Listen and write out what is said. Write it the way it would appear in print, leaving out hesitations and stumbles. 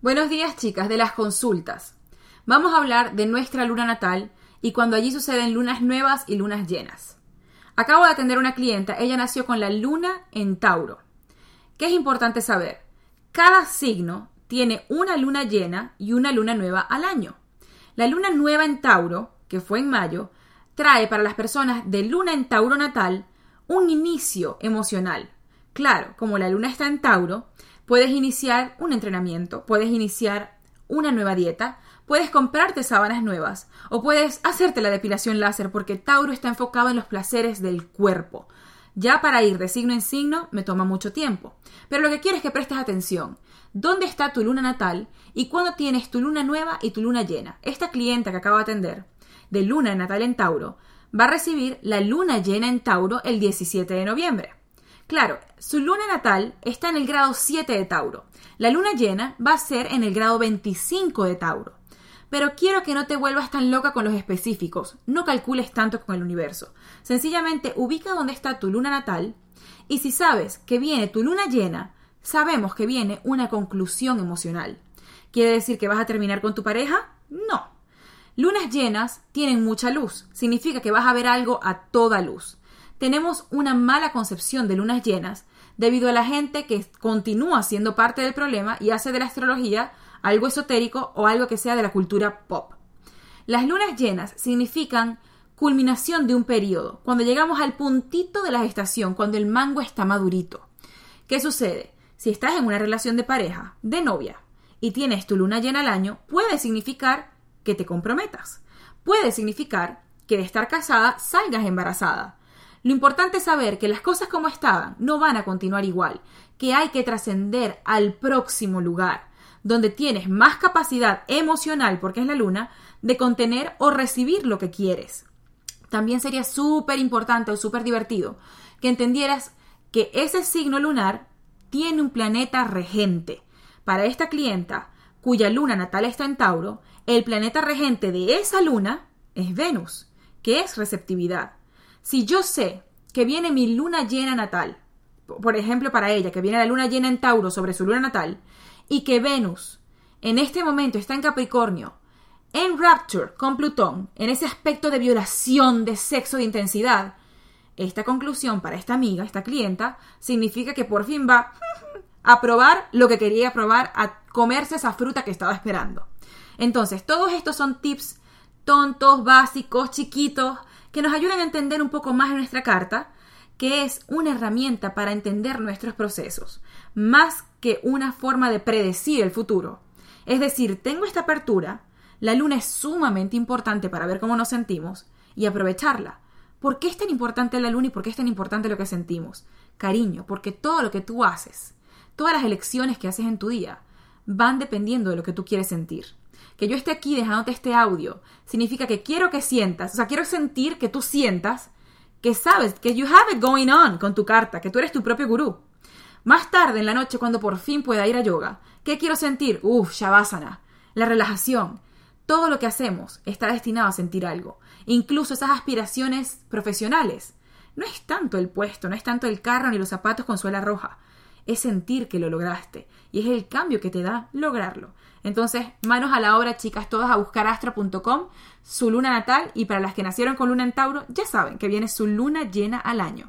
Buenos días, chicas, de las consultas. Vamos a hablar de nuestra luna natal y cuando allí suceden lunas nuevas y lunas llenas. Acabo de atender a una clienta, ella nació con la luna en Tauro. ¿Qué es importante saber? Cada signo tiene una luna llena y una luna nueva al año. La luna nueva en Tauro, que fue en mayo, trae para las personas de luna en Tauro natal un inicio emocional. Claro, como la luna está en Tauro, puedes iniciar un entrenamiento, puedes iniciar una nueva dieta, puedes comprarte sábanas nuevas o puedes hacerte la depilación láser porque Tauro está enfocado en los placeres del cuerpo. Ya para ir de signo en signo me toma mucho tiempo, pero lo que quiero es que prestes atención. ¿Dónde está tu luna natal y cuándo tienes tu luna nueva y tu luna llena? Esta clienta que acabo de atender, de luna natal en Tauro, va a recibir la luna llena en Tauro el 17 de noviembre. Claro, su luna natal está en el grado 7 de Tauro. La luna llena va a ser en el grado 25 de Tauro. Pero quiero que no te vuelvas tan loca con los específicos. No calcules tanto con el universo. Sencillamente ubica dónde está tu luna natal y si sabes que viene tu luna llena, sabemos que viene una conclusión emocional. ¿Quiere decir que vas a terminar con tu pareja? No. Lunas llenas tienen mucha luz. Significa que vas a ver algo a toda luz. Tenemos una mala concepción de lunas llenas debido a la gente que continúa siendo parte del problema y hace de la astrología algo esotérico o algo que sea de la cultura pop. Las lunas llenas significan culminación de un periodo, cuando llegamos al puntito de la gestación, cuando el mango está madurito. ¿Qué sucede? Si estás en una relación de pareja, de novia, y tienes tu luna llena al año, puede significar que te comprometas. Puede significar que de estar casada salgas embarazada. Lo importante es saber que las cosas como estaban no van a continuar igual, que hay que trascender al próximo lugar, donde tienes más capacidad emocional, porque es la luna, de contener o recibir lo que quieres. También sería súper importante o súper divertido que entendieras que ese signo lunar tiene un planeta regente. Para esta clienta, cuya luna natal está en Tauro, el planeta regente de esa luna es Venus, que es receptividad. Si yo sé que viene mi luna llena natal, por ejemplo para ella, que viene la luna llena en Tauro sobre su luna natal, y que Venus en este momento está en Capricornio, en Rapture con Plutón, en ese aspecto de violación, de sexo, de intensidad, esta conclusión para esta amiga, esta clienta, significa que por fin va a probar lo que quería probar, a comerse esa fruta que estaba esperando. Entonces, todos estos son tips tontos, básicos, chiquitos, que nos ayudan a entender un poco más de nuestra carta, que es una herramienta para entender nuestros procesos, más que una forma de predecir el futuro. Es decir, tengo esta apertura, la luna es sumamente importante para ver cómo nos sentimos y aprovecharla. ¿Por qué es tan importante la luna y por qué es tan importante lo que sentimos? Cariño, porque todo lo que tú haces, todas las elecciones que haces en tu día, van dependiendo de lo que tú quieres sentir. Que yo esté aquí dejándote este audio significa que quiero que sientas, o sea, quiero sentir que tú sientas que sabes que you have it going on con tu carta, que tú eres tu propio gurú. Más tarde en la noche, cuando por fin pueda ir a yoga, ¿qué quiero sentir? Shavasana, la relajación. Todo lo que hacemos está destinado a sentir algo. Incluso esas aspiraciones profesionales. No es tanto el puesto, no es tanto el carro ni los zapatos con suela roja. Es sentir que lo lograste. Y es el cambio que te da lograrlo. Entonces, manos a la obra, chicas, todas a buscar astro.com, su luna natal. Y para las que nacieron con luna en Tauro, ya saben que viene su luna llena al año.